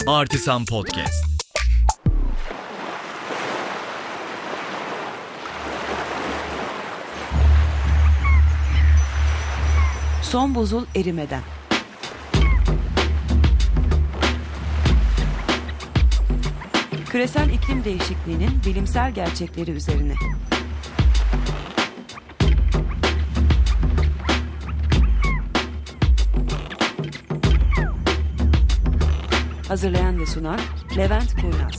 Artisan Podcast. Son buzul erimeden. Küresel iklim değişikliğinin bilimsel gerçekleri üzerine. Hazırlayan ve sunan Levent Kurnaz.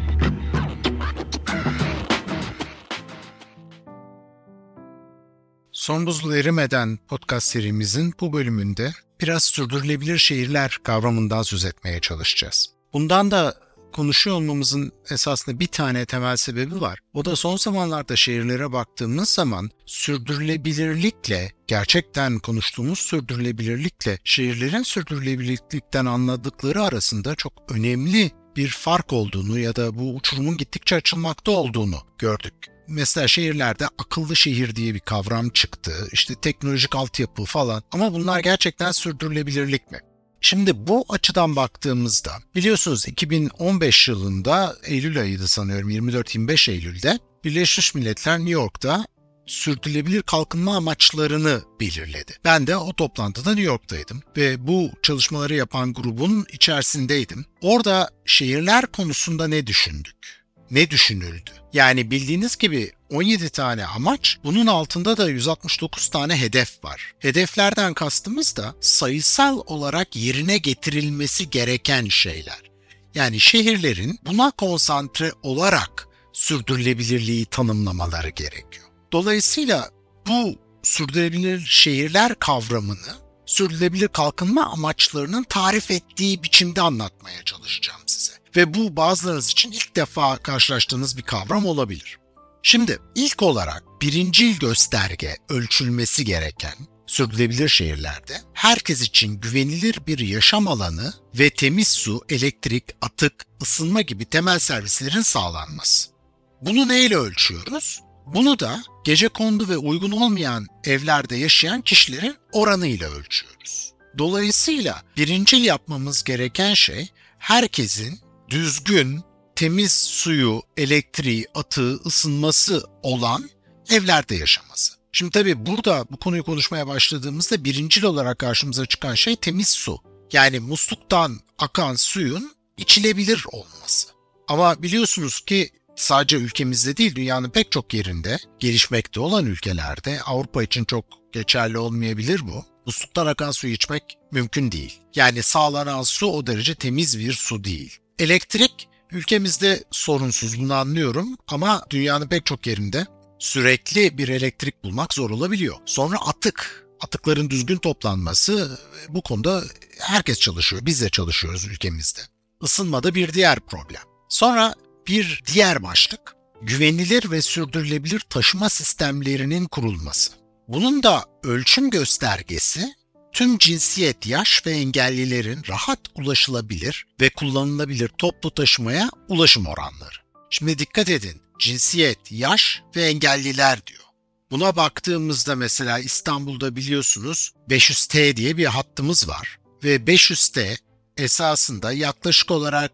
Son buzul erimeden podcast serimizin bu bölümünde biraz sürdürülebilir şehirler kavramından söz etmeye çalışacağız. Bundan da konuşuyor olmamızın esasında bir tane temel sebebi var. O da son zamanlarda şehirlere baktığımız zaman sürdürülebilirlikle, gerçekten konuştuğumuz sürdürülebilirlikle şehirlerin sürdürülebilirlikten anladıkları arasında çok önemli bir fark olduğunu ya da bu uçurumun gittikçe açılmakta olduğunu gördük. Mesela şehirlerde akıllı şehir diye bir kavram çıktı. İşte teknolojik altyapı falan. Ama bunlar gerçekten sürdürülebilirlik mi? Şimdi bu açıdan baktığımızda biliyorsunuz 2015 yılında Eylül ayıydı sanıyorum 24-25 Eylül'de Birleşmiş Milletler New York'ta sürdürülebilir kalkınma amaçlarını belirledi. Ben de o toplantıda New York'taydım ve bu çalışmaları yapan grubun içerisindeydim. Orada şehirler konusunda ne düşündük? Ne düşünüldü? Yani bildiğiniz gibi 17 tane amaç, bunun altında da 169 tane hedef var. Hedeflerden kastımız da sayısal olarak yerine getirilmesi gereken şeyler. Yani şehirlerin buna konsantre olarak sürdürülebilirliği tanımlamaları gerekiyor. Dolayısıyla bu sürdürülebilir şehirler kavramını sürdürülebilir kalkınma amaçlarının tarif ettiği biçimde anlatmaya çalışacağım size. Ve bu bazılarınız için ilk defa karşılaştığınız bir kavram olabilir. Şimdi ilk olarak birincil gösterge ölçülmesi gereken sürdürülebilir şehirlerde herkes için güvenilir bir yaşam alanı ve temiz su, elektrik, atık, ısınma gibi temel servislerin sağlanması. Bunu neyle ölçüyoruz? Bunu da gecekondu ve uygun olmayan evlerde yaşayan kişilerin oranıyla ölçüyoruz. Dolayısıyla birincil yapmamız gereken şey herkesin düzgün, temiz suyu, elektriği, atığı, ısınması olan evlerde yaşaması. Şimdi tabii burada bu konuyu konuşmaya başladığımızda birincil olarak karşımıza çıkan şey temiz su. Yani musluktan akan suyun içilebilir olması. Ama biliyorsunuz ki sadece ülkemizde değil, dünyanın pek çok yerinde, gelişmekte olan ülkelerde, Avrupa için çok geçerli olmayabilir bu. Musluktan akan suyu içmek mümkün değil. Yani sağlanan su o derece temiz bir su değil. Elektrik ülkemizde sorunsuz, bunu anlıyorum ama dünyanın pek çok yerinde sürekli bir elektrik bulmak zor olabiliyor. Sonra atıkların düzgün toplanması, bu konuda herkes çalışıyor, biz de çalışıyoruz ülkemizde. Isınma da bir diğer problem. Sonra bir diğer başlık, güvenilir ve sürdürülebilir taşıma sistemlerinin kurulması. Bunun da ölçüm göstergesi, tüm cinsiyet, yaş ve engellilerin rahat ulaşılabilir ve kullanılabilir toplu taşımaya ulaşım oranları. Şimdi dikkat edin, cinsiyet, yaş ve engelliler diyor. Buna baktığımızda mesela İstanbul'da biliyorsunuz 500T diye bir hattımız var ve 500T esasında yaklaşık olarak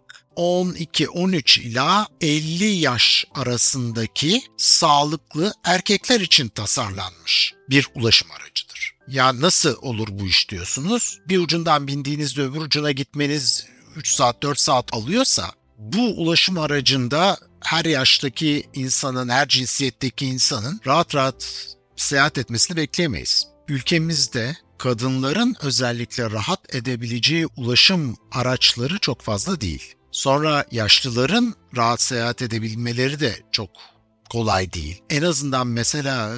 12-13 ila 50 yaş arasındaki sağlıklı erkekler için tasarlanmış bir ulaşım aracıdır. Ya nasıl olur bu iş diyorsunuz? Bir ucundan bindiğinizde öbür ucuna gitmeniz 3 saat 4 saat alıyorsa bu ulaşım aracında her yaştaki insanın, her cinsiyetteki insanın rahat rahat seyahat etmesini bekleyemeyiz. Ülkemizde kadınların özellikle rahat edebileceği ulaşım araçları çok fazla değil. Sonra yaşlıların rahat seyahat edebilmeleri de çok kolay değil. En azından mesela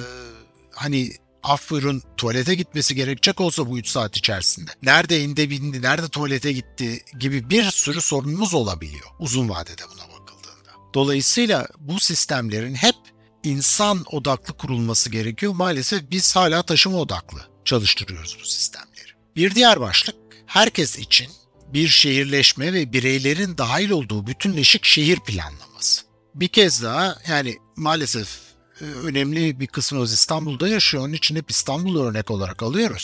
af buyurun tuvalete gitmesi gerekecek olsa bu 3 saat içerisinde. Nerede indi bindi, nerede tuvalete gitti gibi bir sürü sorunumuz olabiliyor uzun vadede buna bakıldığında. Dolayısıyla bu sistemlerin hep insan odaklı kurulması gerekiyor. Maalesef biz hala taşıma odaklı çalıştırıyoruz bu sistemleri. Bir diğer başlık, herkes için bir şehirleşme ve bireylerin dahil olduğu bütünleşik şehir planlaması. Bir kez daha maalesef önemli bir kısmımız İstanbul'da yaşıyor. Onun için hep İstanbul'u örnek olarak alıyoruz.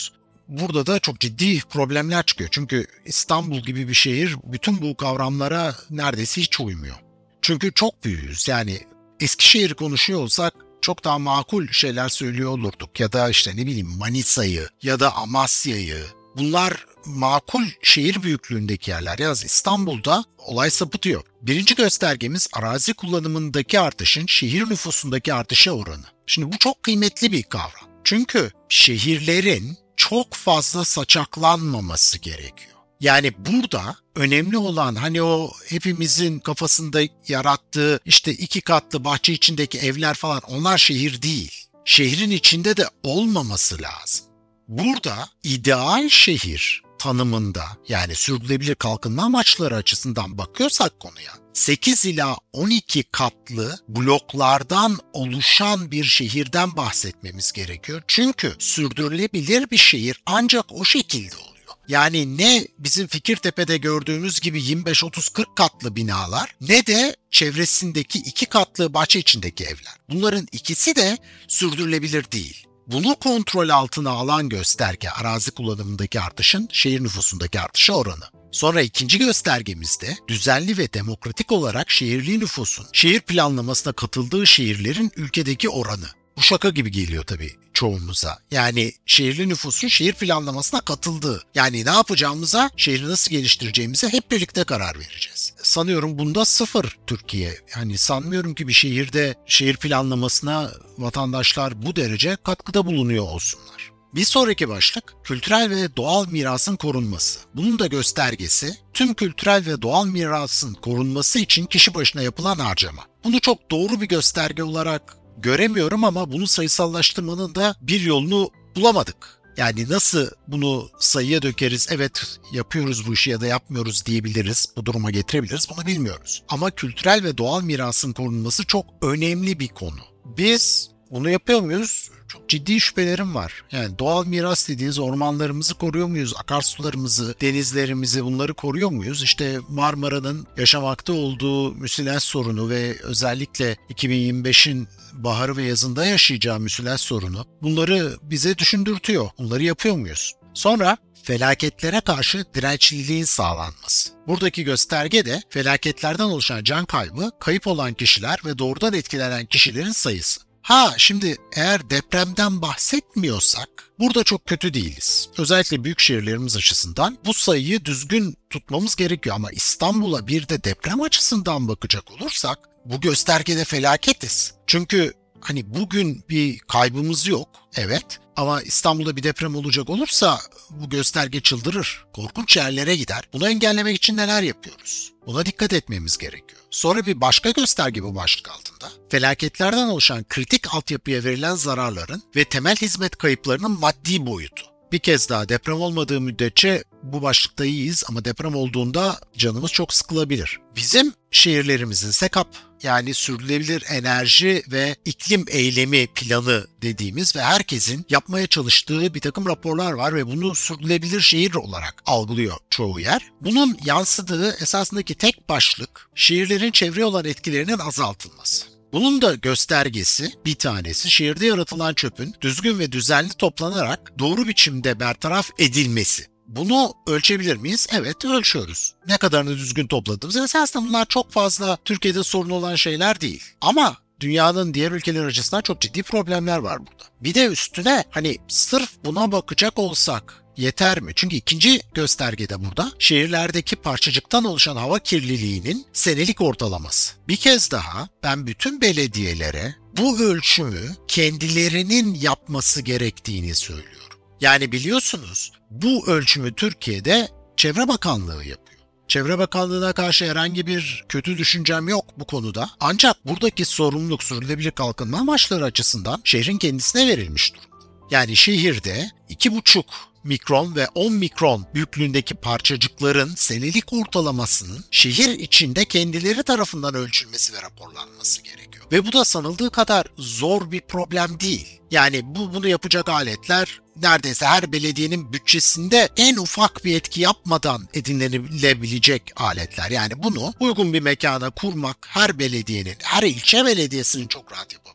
burada da çok ciddi problemler çıkıyor. Çünkü İstanbul gibi bir şehir bütün bu kavramlara neredeyse hiç uymuyor. Çünkü çok büyüğüz. Yani Eskişehir'i konuşuyor olsak çok daha makul şeyler söylüyor olurduk. Ya da işte ne bileyim Manisa'yı ya da Amasya'yı. Bunlar makul şehir büyüklüğündeki yerler. Yalnız İstanbul'da olay sapıtıyor. Birinci göstergemiz arazi kullanımındaki artışın şehir nüfusundaki artışa oranı. Şimdi bu çok kıymetli bir kavram. Çünkü şehirlerin çok fazla saçaklanmaması gerekiyor. Yani burada önemli olan hani o hepimizin kafasında yarattığı işte 2 katlı bahçe içindeki evler falan, onlar şehir değil. Şehrin içinde de olmaması lazım. Burada ideal şehir tanımında, yani sürdürülebilir kalkınma amaçları açısından bakıyorsak konuya, 8 ila 12 katlı bloklardan oluşan bir şehirden bahsetmemiz gerekiyor. Çünkü sürdürülebilir bir şehir ancak o şekilde oluyor. Yani ne bizim Fikirtepe'de gördüğümüz gibi 25, 30, 40 katlı binalar, ne de çevresindeki 2 katlı bahçe içindeki evler. Bunların ikisi de sürdürülebilir değil. Bunu kontrol altına alan gösterge arazi kullanımındaki artışın şehir nüfusundaki artışa oranı. Sonra ikinci göstergemizde düzenli ve demokratik olarak şehirli nüfusun şehir planlamasına katıldığı şehirlerin ülkedeki oranı. Bu şaka gibi geliyor tabii çoğumuza. Yani şehirli nüfusun şehir planlamasına katıldığı. Yani ne yapacağımıza, şehri nasıl geliştireceğimize hep birlikte karar vereceğiz. Sanıyorum bunda sıfır Türkiye. Yani sanmıyorum ki bir şehirde şehir planlamasına vatandaşlar bu derece katkıda bulunuyor olsunlar. Bir sonraki başlık kültürel ve doğal mirasın korunması. Bunun da göstergesi tüm kültürel ve doğal mirasın korunması için kişi başına yapılan harcama. Bunu çok doğru bir gösterge olarak göremiyorum ama bunu sayısallaştırmanın da bir yolunu bulamadık. Yani nasıl bunu sayıya dökeriz, evet yapıyoruz bu işi ya da yapmıyoruz diyebiliriz, bu duruma getirebiliriz, bunu bilmiyoruz. Ama kültürel ve doğal mirasın korunması çok önemli bir konu. Biz bunu yapıyor muyuz? Çok ciddi şüphelerim var. Yani doğal miras dediğiniz ormanlarımızı koruyor muyuz? Akarsularımızı, denizlerimizi, bunları koruyor muyuz? İşte Marmara'nın yaşamakta olduğu müsilaj sorunu ve özellikle 2025'in baharı ve yazında yaşayacağı müsilaj sorunu, bunları bize düşündürtüyor. Bunları yapıyor muyuz? Sonra felaketlere karşı dirençliliğin sağlanması. Buradaki gösterge de felaketlerden oluşan can kaybı, kayıp olan kişiler ve doğrudan etkilenen kişilerin sayısı. Şimdi eğer depremden bahsetmiyorsak burada çok kötü değiliz. Özellikle büyük şehirlerimiz açısından bu sayıyı düzgün tutmamız gerekiyor. Ama İstanbul'a bir de deprem açısından bakacak olursak bu göstergede felaketiz. Çünkü hani bugün bir kaybımız yok, evet. Ama İstanbul'da bir deprem olacak olursa bu gösterge çıldırır. Korkunç yerlere gider. Bunu engellemek için neler yapıyoruz? Buna dikkat etmemiz gerekiyor. Sonra bir başka gösterge bu başlık altında. Felaketlerden oluşan kritik altyapıya verilen zararların ve temel hizmet kayıplarının maddi boyutu. Bir kez daha deprem olmadığı müddetçe bu başlıkta iyiyiz ama deprem olduğunda canımız çok sıkılabilir. Bizim şehirlerimizin SEKAP, yani sürdürülebilir enerji ve iklim eylemi planı dediğimiz ve herkesin yapmaya çalıştığı bir takım raporlar var ve bunu sürdürülebilir şehir olarak algılıyor çoğu yer. Bunun yansıdığı esasındaki tek başlık şehirlerin çevreye olan etkilerinin azaltılması. Bunun da göstergesi bir tanesi şehirde yaratılan çöpün düzgün ve düzenli toplanarak doğru biçimde bertaraf edilmesi. Bunu ölçebilir miyiz? Evet, ölçüyoruz. Ne kadarını düzgün topladığımız. Esasında bunlar çok fazla Türkiye'de sorun olan şeyler değil. Ama dünyanın diğer ülkeler açısından çok ciddi problemler var burada. Bir de üstüne hani sırf buna bakacak olsak yeter mi? Çünkü ikinci göstergede burada şehirlerdeki parçacıktan oluşan hava kirliliğinin senelik ortalaması. Bir kez daha ben bütün belediyelere bu ölçümü kendilerinin yapması gerektiğini söylüyorum. Yani biliyorsunuz bu ölçümü Türkiye'de Çevre Bakanlığı yapıyor. Çevre Bakanlığı'na karşı herhangi bir kötü düşüncem yok bu konuda. Ancak buradaki sorumluluk sürdürülebilir kalkınma amaçları açısından şehrin kendisine verilmiş durumda. Yani şehirde 2,5 mikron ve 10 mikron büyüklüğündeki parçacıkların senelik ortalamasının şehir içinde kendileri tarafından ölçülmesi ve raporlanması gerekiyor. Ve bu da sanıldığı kadar zor bir problem değil. Yani bunu yapacak aletler neredeyse her belediyenin bütçesinde en ufak bir etki yapmadan edinilebilecek aletler. Yani bunu uygun bir mekana kurmak her belediyenin, her ilçe belediyesinin çok rahat yapabileceği bir şey.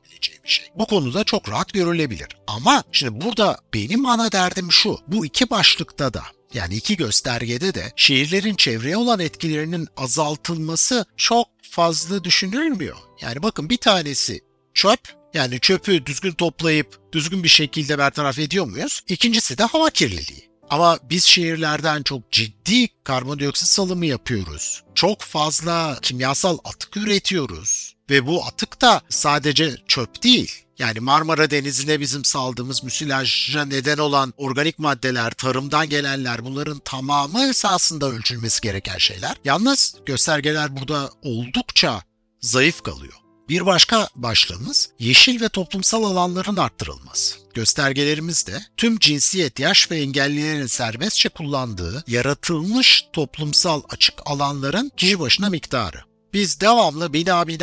bir şey. Bu konuda çok rahat görülebilir. Ama şimdi burada benim ana derdim şu. Bu iki başlıkta da, yani iki göstergede de şehirlerin çevreye olan etkilerinin azaltılması çok fazla düşünülmüyor. Yani bakın, bir tanesi çöp. Yani çöpü düzgün toplayıp düzgün bir şekilde bertaraf ediyor muyuz? İkincisi de hava kirliliği. Ama biz şehirlerden çok ciddi karbondioksit salımı yapıyoruz. Çok fazla kimyasal atık üretiyoruz. Ve bu atık da sadece çöp değil. Yani Marmara Denizi'ne bizim saldığımız müsilaja neden olan organik maddeler, tarımdan gelenler, bunların tamamı esasında ölçülmesi gereken şeyler. Yalnız göstergeler burada oldukça zayıf kalıyor. Bir başka başlığımız yeşil ve toplumsal alanların arttırılması. Göstergelerimizde tüm cinsiyet, yaş ve engellilerin serbestçe kullandığı yaratılmış toplumsal açık alanların kişi başına miktarı. Biz devamlı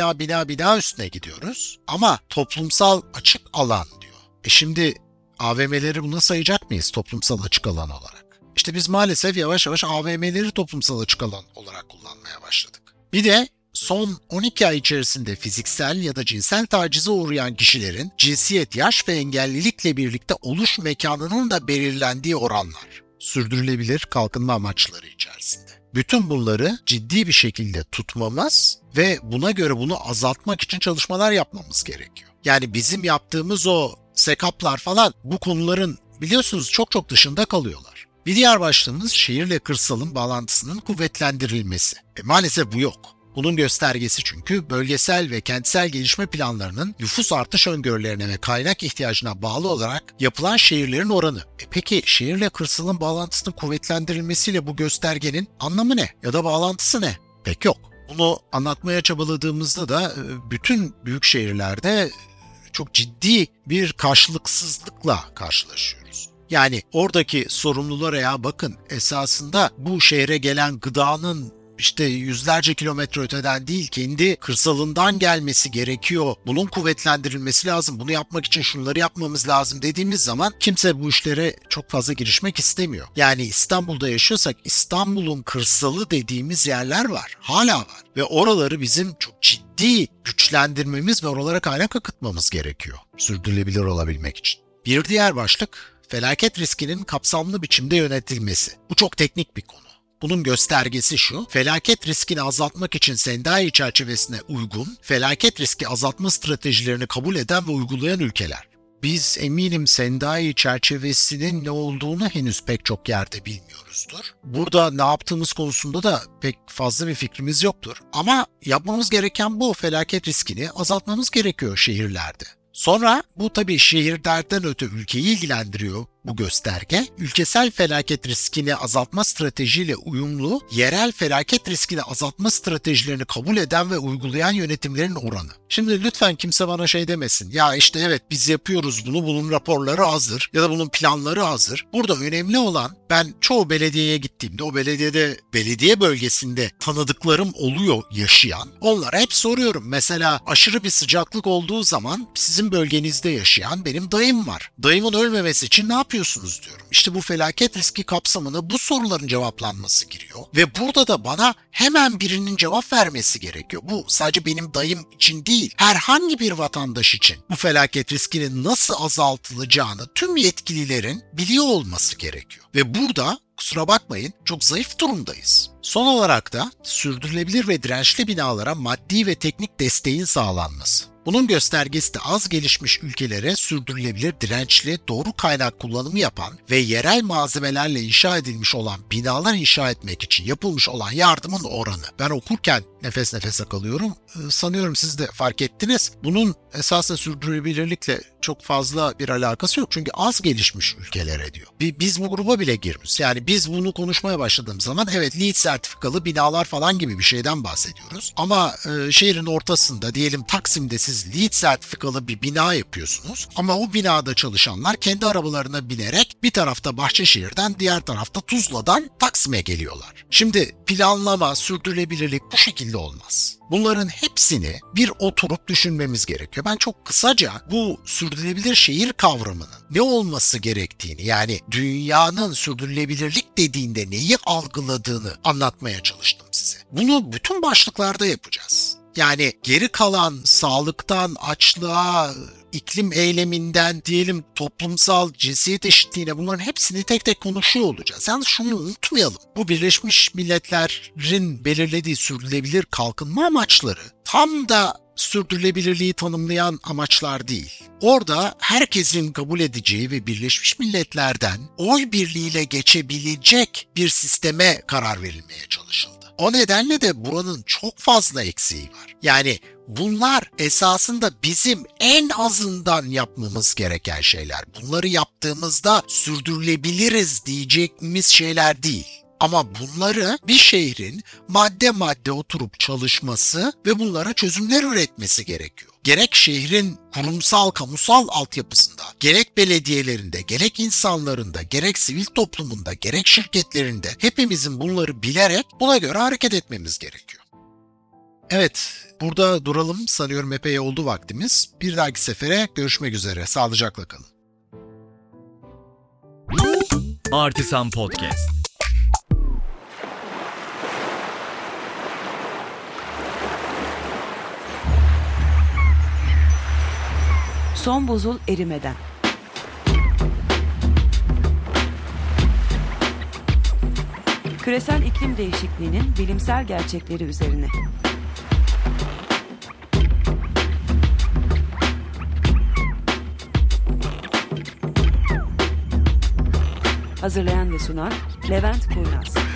bina üstüne gidiyoruz ama toplumsal açık alan diyor. Şimdi AVM'leri buna sayacak mıyız toplumsal açık alan olarak? İşte biz maalesef yavaş yavaş AVM'leri toplumsal açık alan olarak kullanmaya başladık. Bir de son 12 ay içerisinde fiziksel ya da cinsel tacize uğrayan kişilerin cinsiyet, yaş ve engellilikle birlikte oluş mekanının da belirlendiği oranlar. Sürdürülebilir kalkınma amaçları içerisinde. Bütün bunları ciddi bir şekilde tutmamız ve buna göre bunu azaltmak için çalışmalar yapmamız gerekiyor. Yani bizim yaptığımız o sekaplar falan bu konuların biliyorsunuz çok dışında kalıyorlar. Bir diğer başlığımız şehirle kırsalın bağlantısının kuvvetlendirilmesi. Maalesef bu yok. Bunun göstergesi çünkü bölgesel ve kentsel gelişme planlarının nüfus artış öngörülerine ve kaynak ihtiyacına bağlı olarak yapılan şehirlerin oranı. Peki şehirle kırsalın bağlantısının kuvvetlendirilmesiyle bu göstergenin anlamı ne? Ya da bağlantısı ne? Pek yok. Bunu anlatmaya çabaladığımızda da bütün büyük şehirlerde çok ciddi bir karşılıksızlıkla karşılaşıyoruz. Yani oradaki sorumlulara ya bakın, esasında bu şehre gelen gıdanın İşte yüzlerce kilometre öteden değil, kendi kırsalından gelmesi gerekiyor. Bunun kuvvetlendirilmesi lazım. Bunu yapmak için şunları yapmamız lazım dediğimiz zaman kimse bu işlere çok fazla girişmek istemiyor. Yani İstanbul'da yaşıyorsak İstanbul'un kırsalı dediğimiz yerler var. Hala var. Ve oraları bizim çok ciddi güçlendirmemiz ve oralara kaynak akıtmamız gerekiyor. Sürdürülebilir olabilmek için. Bir diğer başlık felaket riskinin kapsamlı biçimde yönetilmesi. Bu çok teknik bir konu. Bunun göstergesi şu: felaket riskini azaltmak için Sendai çerçevesine uygun, felaket riski azaltma stratejilerini kabul eden ve uygulayan ülkeler. Biz eminim Sendai çerçevesinin ne olduğunu henüz pek çok yerde bilmiyoruzdur. Burada ne yaptığımız konusunda da pek fazla bir fikrimiz yoktur. Ama yapmamız gereken bu, felaket riskini azaltmamız gerekiyor şehirlerde. Sonra bu tabii şehirlerden öte ülkeyi ilgilendiriyor bu gösterge. Ülkesel felaket riskini azaltma stratejiyle uyumlu, yerel felaket riskini azaltma stratejilerini kabul eden ve uygulayan yönetimlerin oranı. Şimdi lütfen kimse bana şey demesin. Ya işte evet biz yapıyoruz bunu, bunun raporları hazır ya da bunun planları hazır. Burada önemli olan, ben çoğu belediyeye gittiğimde o belediye bölgesinde tanıdıklarım oluyor yaşayan. Onlara hep soruyorum. Mesela aşırı bir sıcaklık olduğu zaman sizin bölgenizde yaşayan benim dayım var. Dayımın ölmemesi için ne yapıyorsunuz diyorum. İşte bu felaket riski kapsamına bu soruların cevaplanması giriyor. Ve burada da bana hemen birinin cevap vermesi gerekiyor. Bu sadece benim dayım için değil, herhangi bir vatandaş için bu felaket riskinin nasıl azaltılacağını tüm yetkililerin biliyor olması gerekiyor. Ve burada kusura bakmayın çok zayıf durumdayız. Son olarak da sürdürülebilir ve dirençli binalara maddi ve teknik desteğin sağlanması. Bunun göstergesi de az gelişmiş ülkelere sürdürülebilir, dirençli, doğru kaynak kullanımı yapan ve yerel malzemelerle inşa edilmiş olan binalar inşa etmek için yapılmış olan yardımın oranı. Ben okurken nefes nefese kalıyorum. Sanıyorum siz de fark ettiniz. Bunun esasında sürdürülebilirlikle çok fazla bir alakası yok. Çünkü az gelişmiş ülkelere diyor. Biz bu gruba bile girmiyoruz. Yani biz bunu konuşmaya başladığımız zaman evet LEED sertifikalı binalar falan gibi bir şeyden bahsediyoruz. Ama şehrin ortasında diyelim Taksim'de siz LEED sertifikalı bir bina yapıyorsunuz. Ama o binada çalışanlar kendi arabalarına binerek bir tarafta Bahçeşehir'den, diğer tarafta Tuzla'dan Taksim'e geliyorlar. Şimdi planlama, sürdürülebilirlik bu şekilde olmaz. Bunların hepsini bir oturup düşünmemiz gerekiyor. Ben çok kısaca bu sürdürülebilir şehir kavramının ne olması gerektiğini, yani dünyanın sürdürülebilirlik dediğinde neyi algıladığını anlatmaya çalıştım size. Bunu bütün başlıklarda yapacağız. Yani geri kalan sağlıktan açlığa, iklim eyleminden diyelim toplumsal cinsiyet eşitliğine, bunların hepsini tek tek konuşuyor olacağız. Yalnız şunu unutmayalım. Bu Birleşmiş Milletler'in belirlediği sürdürülebilir kalkınma amaçları tam da sürdürülebilirliği tanımlayan amaçlar değil. Orada herkesin kabul edeceği ve Birleşmiş Milletler'den oy birliğiyle geçebilecek bir sisteme karar verilmeye çalışıldı. O nedenle de buranın çok fazla eksiği var. Yani bunlar esasında bizim en azından yapmamız gereken şeyler. Bunları yaptığımızda sürdürülebiliriz diyeceğimiz şeyler değil. Ama bunları bir şehrin madde madde oturup çalışması ve bunlara çözümler üretmesi gerekiyor. Gerek şehrin kurumsal, kamusal altyapısında, gerek belediyelerinde, gerek insanlarında, gerek sivil toplumunda, gerek şirketlerinde hepimizin bunları bilerek buna göre hareket etmemiz gerekiyor. Evet, burada duralım. Sanıyorum epey oldu vaktimiz. Bir dahaki sefere görüşmek üzere. Sağlıcakla kalın. Artisan Podcast. Son buzul erimeden. Küresel iklim değişikliğinin bilimsel gerçekleri üzerine. Hazırlayan ve sunan Levent Kurnaz.